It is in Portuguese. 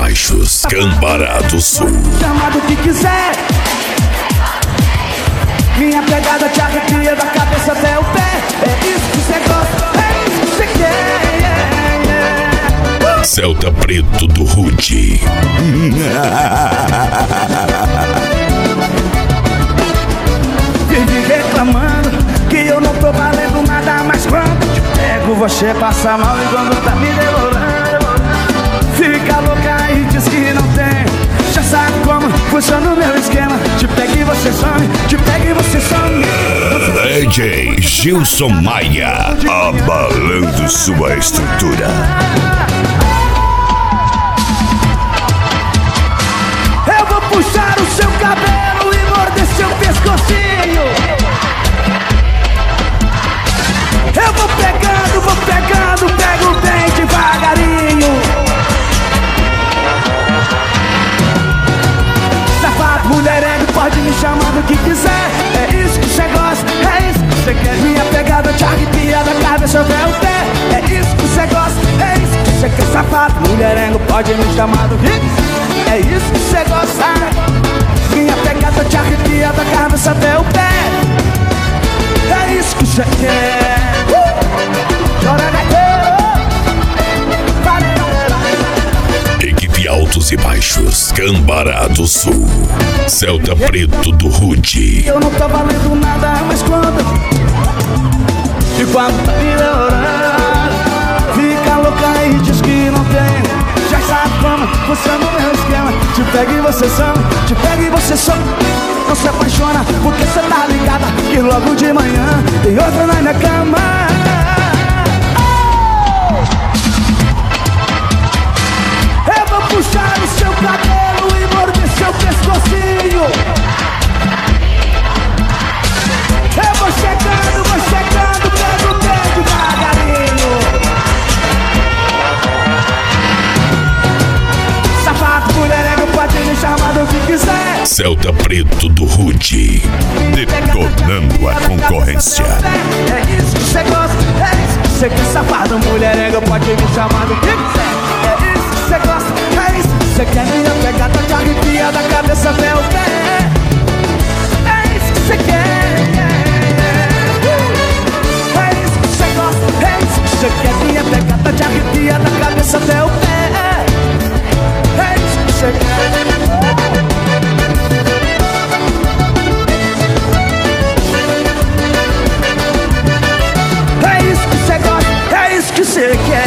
baixos, Cambará do Sul. Chama do que quiser. Minha pegada te arrepia da cabeça até o pé. É isso que você gosta, é isso que você quer. Celta Preto do Rude. Vive reclamando que eu não tô valendo nada, mas quando te pego você passa mal e quando tá me devorando fica louca e diz que não tem. Já sabe como funciona o meu esquema. Te pego e você some, te pego e você some. DJ Gilson Maia, abalando sua estrutura. Eu vou puxar o seu cabelo e morder seu pescocinho. Eu vou pegando, pego bem devagarinho. Safado, mulherengo, pode me chamar do que quiser. É isso que você gosta, é isso que você quer. Minha pegada te arrepia da cabeça até o pé. É isso que você gosta, é isso que você quer. Safado, mulherengo, pode me chamar do que quiser. É isso que você gosta. Minha pegada te arrepia da cabeça até o pé. É isso que você quer. Equipe Altos e Baixos, Cambará do Sul, Celta Preto do Rude. Eu não tô valendo nada, mas quando tá melhorando, fica louca e diz que não tem. Já sabe como funciona o meu esquema. Te pega e você some, te pega e você some. Não se apaixona porque cê tá ligada que logo de manhã tem outra na minha cama. Eu vou puxar o seu cabelo e morder seu pescocinho. Eu vou chegando, pego o pé devagarinho. Safado, mulherengo, pode me chamar do que quiser. Celta Preto do Rude, detonando a concorrência. É isso que você gosta, é isso que você quer. Safado, mulherengo, pode me chamar do que quiser. É isso que você gosta, é isso que você quer. Minha pegada te arrepia da cabeça até o pé. É isso que você quer. É isso que você gosta, é isso que você quer. Minha pegada te arrepia da cabeça até o pé. É isso que você quer. É isso que você gosta, é isso que você quer.